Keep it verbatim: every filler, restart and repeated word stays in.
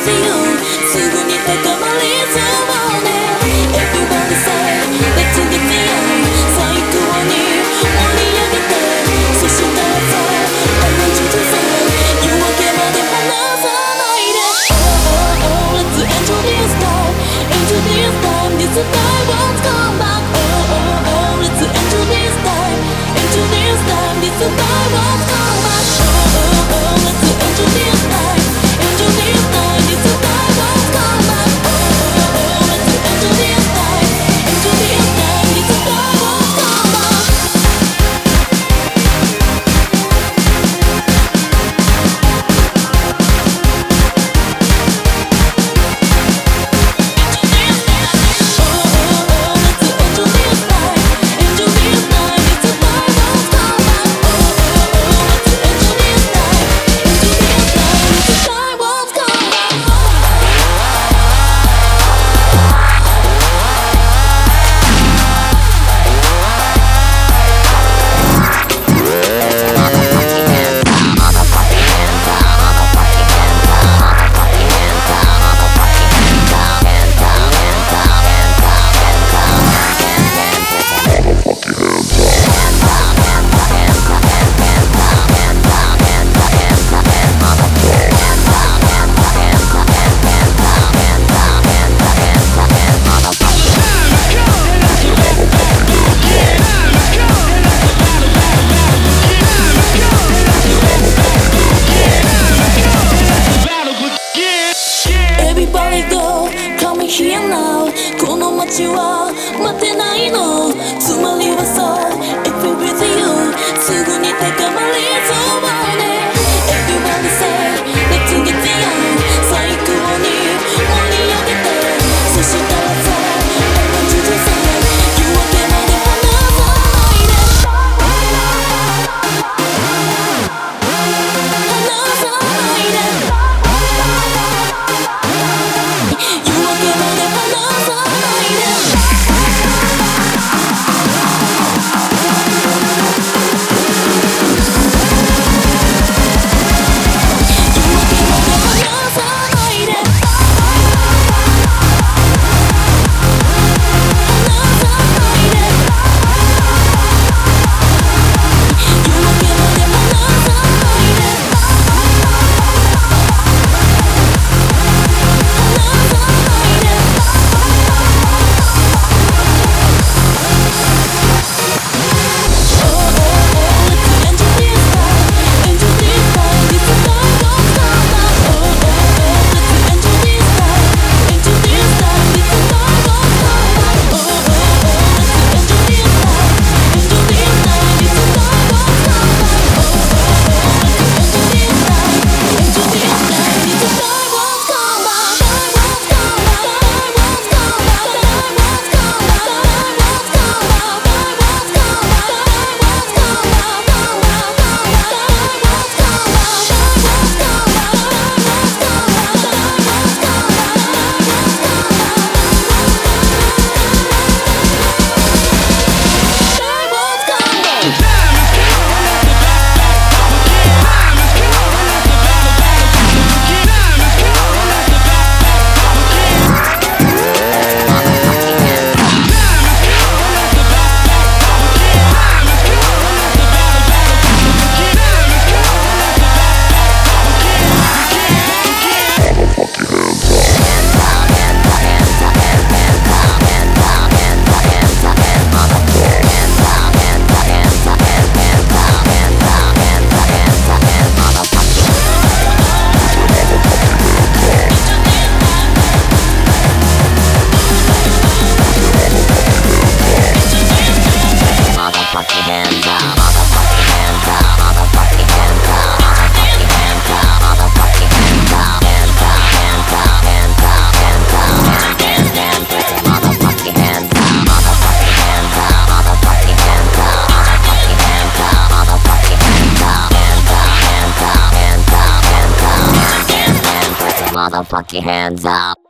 with you すぐに高まりそうね Everybody say Let's get young 最高に盛り上げてそしたらさ I want you to say 夜明けまで離さないで Oh oh oh Let's enjoy this time Enjoy this time This time won't come back Oh oh oh Let's enjoy this time Enjoy this time This time won't come back Oh oh oh Let's enjoy this time Enjoy this time This time won't come back Oh oh oh Let's enjoy this time Enjoy this time This time won't come back Everybody go, come here now この街は待てないのつまりはさ If we're with you すぐに高まりそうね Everybody say Let's get young 最高に盛り上げてそしたらさ I want you to say 夜明けまで離さないで離さないで Motherfucking hands up.